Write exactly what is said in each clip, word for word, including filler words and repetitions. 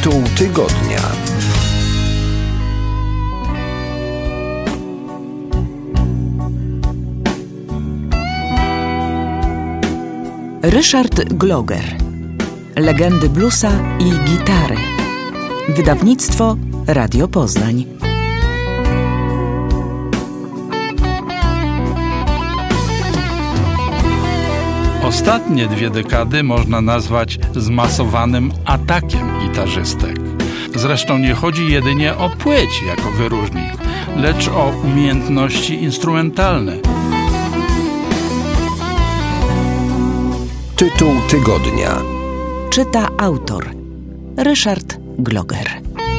Tytuł tygodnia. Ryszard Gloger. Legendy bluesa i gitary. Wydawnictwo Radio Poznań. Ostatnie dwie dekady można nazwać zmasowanym atakiem gitarzystek. Zresztą nie chodzi jedynie o płeć jako wyróżnik, lecz o umiejętności instrumentalne. Tytuł tygodnia. Czyta autor Ryszard Gloger.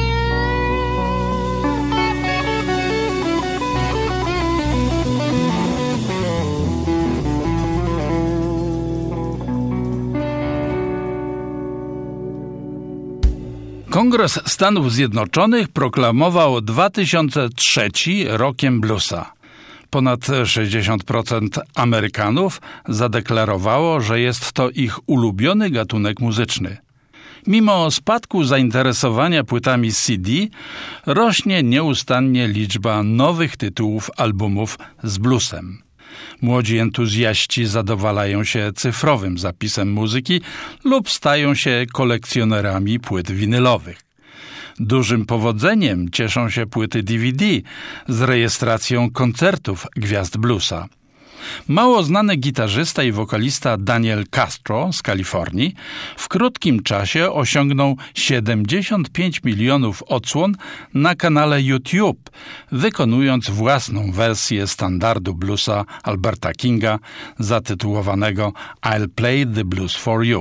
Kongres Stanów Zjednoczonych proklamował dwa tysiące trzeci rokiem bluesa. Ponad sześćdziesiąt procent Amerykanów zadeklarowało, że jest to ich ulubiony gatunek muzyczny. Mimo spadku zainteresowania płytami C D, rośnie nieustannie liczba nowych tytułów albumów z bluesem. Młodzi entuzjaści zadowalają się cyfrowym zapisem muzyki lub stają się kolekcjonerami płyt winylowych. Dużym powodzeniem cieszą się płyty D V D z rejestracją koncertów gwiazd bluesa. Mało znany gitarzysta i wokalista Daniel Castro z Kalifornii w krótkim czasie osiągnął siedemdziesiąt pięć milionów odsłon na kanale YouTube, wykonując własną wersję standardu bluesa Alberta Kinga zatytułowanego I'll Play the Blues for You.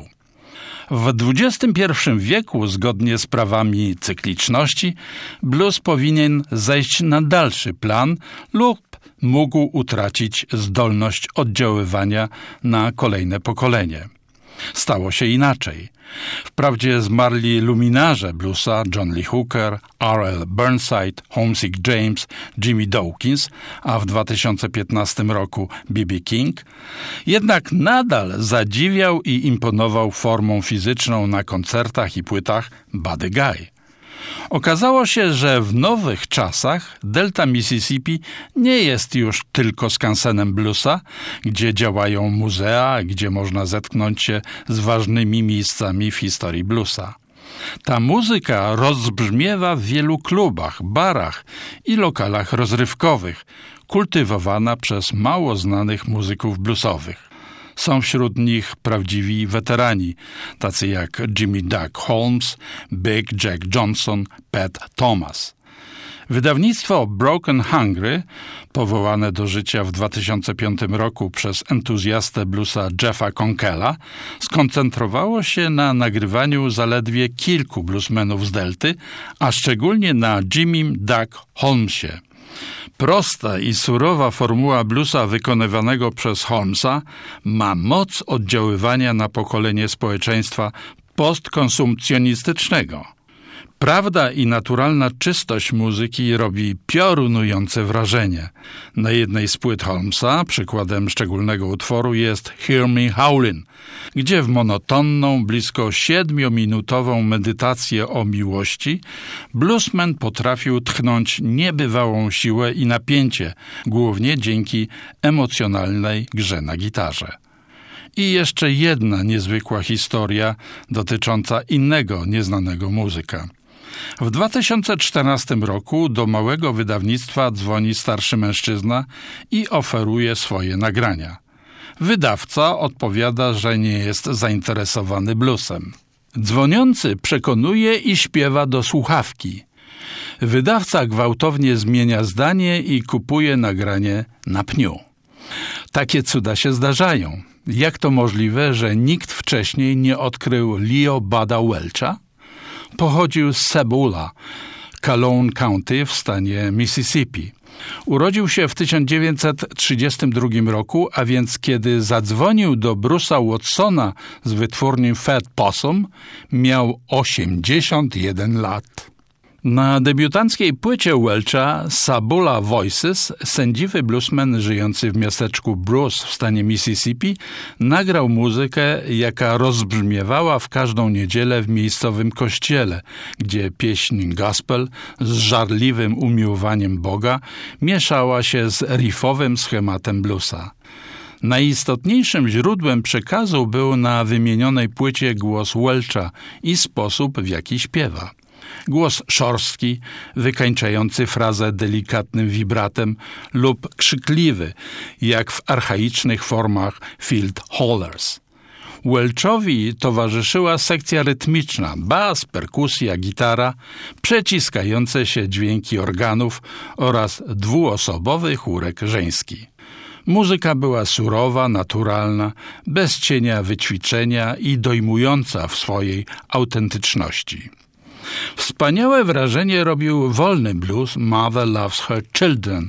W dwudziestym pierwszym wieku, zgodnie z prawami cykliczności, blues powinien zejść na dalszy plan lub mógł utracić zdolność oddziaływania na kolejne pokolenie. Stało się inaczej. Wprawdzie zmarli luminarze bluesa John Lee Hooker, R L Burnside, Homesick James, Jimmy Dawkins, a w dwa tysiące piętnastym roku B B King, jednak nadal zadziwiał i imponował formą fizyczną na koncertach i płytach Buddy Guy. Okazało się, że w nowych czasach Delta Mississippi nie jest już tylko skansenem bluesa, gdzie działają muzea, gdzie można zetknąć się z ważnymi miejscami w historii bluesa. Ta muzyka rozbrzmiewa w wielu klubach, barach i lokalach rozrywkowych, kultywowana przez mało znanych muzyków bluesowych. Są wśród nich prawdziwi weterani, tacy jak Jimmy Doug Holmes, Big Jack Johnson, Pat Thomas. Wydawnictwo Broken Hungry, powołane do życia w dwa tysiące piątym roku przez entuzjastę bluesa Jeffa Conkela, skoncentrowało się na nagrywaniu zaledwie kilku bluesmenów z Delty, a szczególnie na Jimmym Doug Holmesie. Prosta i surowa formuła bluesa wykonywanego przez Holmesa ma moc oddziaływania na pokolenie społeczeństwa postkonsumpcjonistycznego. Prawda i naturalna czystość muzyki robi piorunujące wrażenie. Na jednej z płyt Holmesa przykładem szczególnego utworu jest Hear Me Howlin', gdzie w monotonną, blisko siedmiominutową medytację o miłości bluesman potrafił tchnąć niebywałą siłę i napięcie, głównie dzięki emocjonalnej grze na gitarze. I jeszcze jedna niezwykła historia dotycząca innego nieznanego muzyka. W dwa tysiące czternastym roku do małego wydawnictwa dzwoni starszy mężczyzna i oferuje swoje nagrania. Wydawca odpowiada, że nie jest zainteresowany bluesem. Dzwoniący przekonuje i śpiewa do słuchawki. Wydawca gwałtownie zmienia zdanie i kupuje nagranie na pniu. Takie cuda się zdarzają. Jak to możliwe, że nikt wcześniej nie odkrył Leo Budda Welcha? Pochodził z Sebula, Calhoun County w stanie Mississippi. Urodził się w tysiąc dziewięćset trzydziestym drugim roku, a więc kiedy zadzwonił do Bruce'a Watsona z wytwórni Fat Possum, miał osiemdziesiąt jeden lat. Na debiutanckiej płycie Welcha Sabula Voices sędziwy bluesman żyjący w miasteczku Bruce w stanie Mississippi nagrał muzykę, jaka rozbrzmiewała w każdą niedzielę w miejscowym kościele, gdzie pieśń gospel z żarliwym umiłowaniem Boga mieszała się z riffowym schematem bluesa. Najistotniejszym źródłem przekazu był na wymienionej płycie głos Welcha i sposób, w jaki śpiewa. Głos szorstki, wykańczający frazę delikatnym wibratem lub krzykliwy, jak w archaicznych formach field hollers. Welchowi towarzyszyła sekcja rytmiczna, bas, perkusja, gitara, przeciskające się dźwięki organów oraz dwuosobowy chórek żeński. Muzyka była surowa, naturalna, bez cienia wyćwiczenia i dojmująca w swojej autentyczności. Wspaniałe wrażenie robił wolny blues Mother Loves Her Children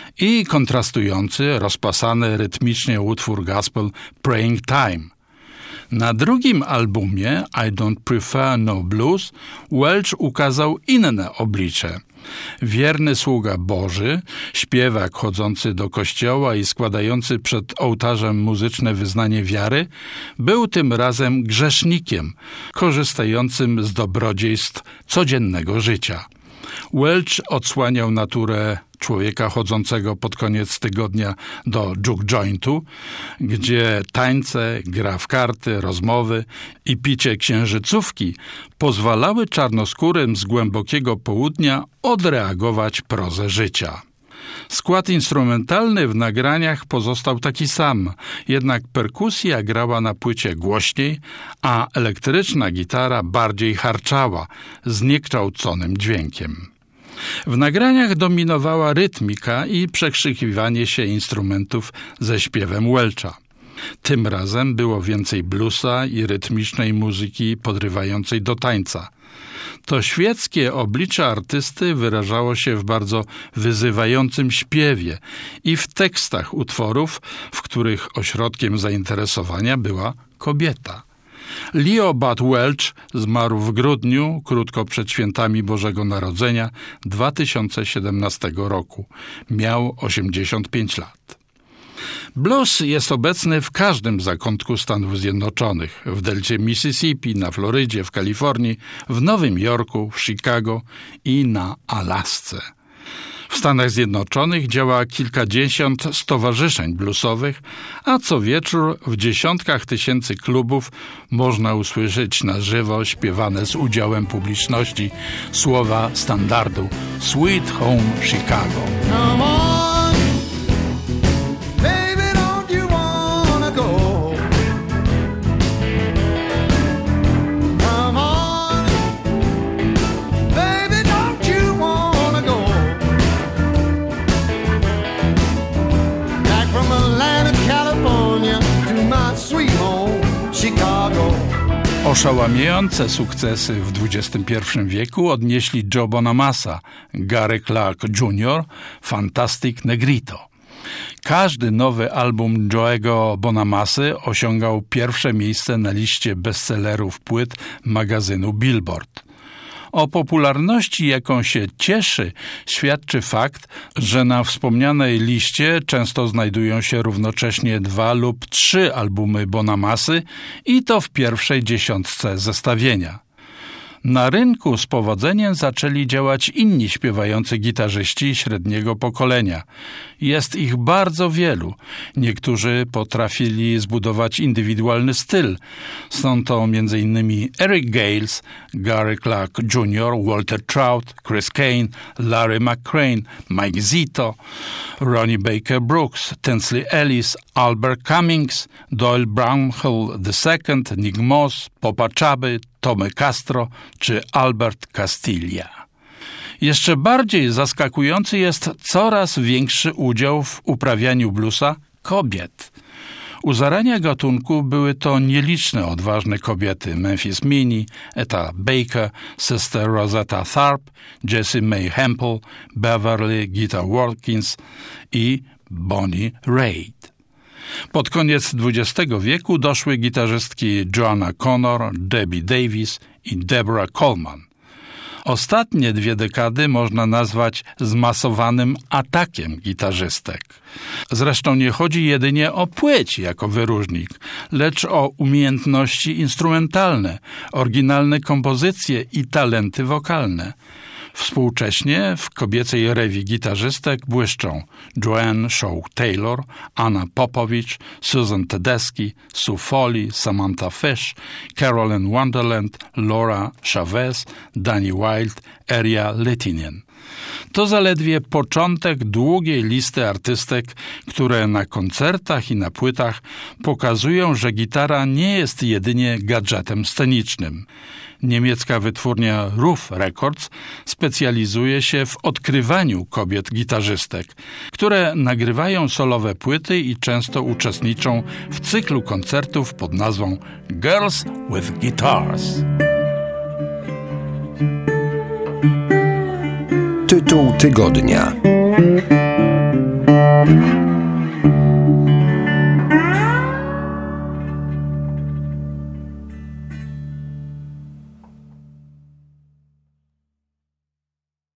i kontrastujący, rozpasany rytmicznie utwór gospel Praying Time. Na drugim albumie I Don't Prefer No Blues Welch ukazał inne oblicze. Wierny sługa Boży, śpiewak chodzący do kościoła i składający przed ołtarzem muzyczne wyznanie wiary, był tym razem grzesznikiem, korzystającym z dobrodziejstw codziennego życia. Welch odsłaniał naturę człowieka chodzącego pod koniec tygodnia do juke jointu, gdzie tańce, gra w karty, rozmowy i picie księżycówki pozwalały czarnoskórym z głębokiego południa odreagować prozę życia. Skład instrumentalny w nagraniach pozostał taki sam, jednak perkusja grała na płycie głośniej, a elektryczna gitara bardziej harczała, zniekształconym dźwiękiem. W nagraniach dominowała rytmika i przekrzykiwanie się instrumentów ze śpiewem Welcha. Tym razem było więcej bluesa i rytmicznej muzyki podrywającej do tańca. To świeckie oblicze artysty wyrażało się w bardzo wyzywającym śpiewie i w tekstach utworów, w których ośrodkiem zainteresowania była kobieta. Leo Bud Welch zmarł w grudniu, krótko przed świętami Bożego Narodzenia dwa tysiące siedemnastego roku. Miał osiemdziesiąt pięć lat. Blues jest obecny w każdym zakątku Stanów Zjednoczonych, w delcie Mississippi, na Florydzie, w Kalifornii, w Nowym Jorku, w Chicago i na Alasce. W Stanach Zjednoczonych działa kilkadziesiąt stowarzyszeń bluesowych, a co wieczór w dziesiątkach tysięcy klubów można usłyszeć na żywo śpiewane z udziałem publiczności słowa standardu Sweet Home Chicago. Come on, baby, don't you wanna go? Come on, baby, don't you wanna go? Back from Atlanta, California to my sweet home, Chicago. Oszałamiające sukcesy w dwudziestym pierwszym wieku odnieśli Joe Bonamassa, Gary Clark junior, Fantastic Negrito. Każdy nowy album Joe'ego Bonamassy osiągał pierwsze miejsce na liście bestsellerów płyt magazynu Billboard. O popularności, jaką się cieszy, świadczy fakt, że na wspomnianej liście często znajdują się równocześnie dwa lub trzy albumy Bonamassy i to w pierwszej dziesiątce zestawienia. Na rynku z powodzeniem zaczęli działać inni śpiewający gitarzyści średniego pokolenia. Jest ich bardzo wielu. Niektórzy potrafili zbudować indywidualny styl. Są to między innymi Eric Gales, Gary Clark junior, Walter Trout, Chris Kane, Larry McCrane, Mike Zito, Ronnie Baker Brooks, Tinsley Ellis, Albert Cummings, Doyle Brownhill the second, Nick Moss, Popa Chaby, Tommy Castro czy Albert Castilla. Jeszcze bardziej zaskakujący jest coraz większy udział w uprawianiu bluesa kobiet. U zarania gatunku były to nieliczne odważne kobiety Memphis Minnie, Etta Baker, Sister Rosetta Tharpe, Jessie May Hempel, Beverly Guitar Watkins i Bonnie Raitt. Pod koniec dwudziestego wieku doszły gitarzystki Joanna Connor, Debbie Davis i Deborah Coleman. Ostatnie dwie dekady można nazwać zmasowanym atakiem gitarzystek. Zresztą nie chodzi jedynie o płeć jako wyróżnik, lecz o umiejętności instrumentalne, oryginalne kompozycje i talenty wokalne. Współcześnie w kobiecej rewi gitarzystek błyszczą Joanne Shaw-Taylor, Anna Popowicz, Susan Tedeschi, Sue Foley, Samantha Fish, Carolyn Wonderland, Laura Chavez, Danny Wilde, Eria Lehtinen. To zaledwie początek długiej listy artystek, które na koncertach i na płytach pokazują, że gitara nie jest jedynie gadżetem scenicznym. Niemiecka wytwórnia Ruf Records specjalizuje się w odkrywaniu kobiet gitarzystek, które nagrywają solowe płyty i często uczestniczą w cyklu koncertów pod nazwą Girls with Guitars. Tytuł tygodnia.